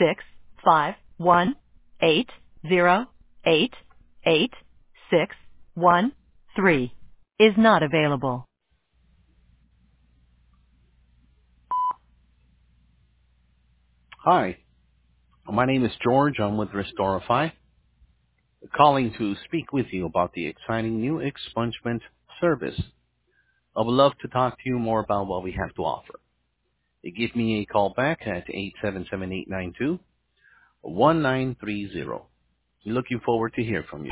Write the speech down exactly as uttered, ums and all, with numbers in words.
six five one eight zero eight eight six one three is not available. Hi, my name is George. I'm with Restorify, calling to speak with you about the exciting new expungement service. I would love to talk to you more about what we have to offer. Give me a call back at eight seven seven, eight nine two, one nine three zero. Looking forward to hear from you.